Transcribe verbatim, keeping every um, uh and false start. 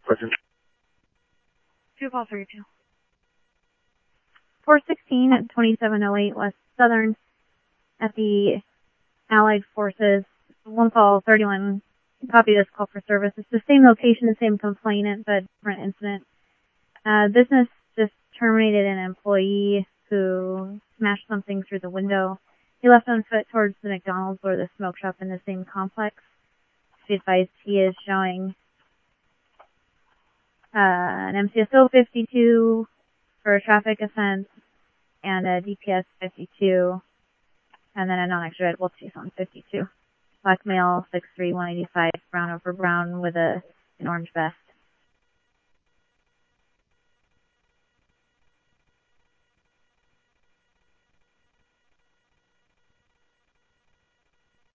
Question. Two call three two. four sixteen at twenty-seven oh eight West Southern at the Allied Forces. One call thirty-one. Copy this call for service. It's the same location, the same complainant, but different incident. Uh, business just terminated an employee who smashed something through the window. He left on foot towards the McDonald's or the smoke shop in the same complex. Be advised he is showing uh, an M C S O fifty-two for a traffic offense and a D P S fifty-two, and then a non-extraditable chase on fifty-two. Black male, six three, one eighty-five, brown over brown with a an orange vest.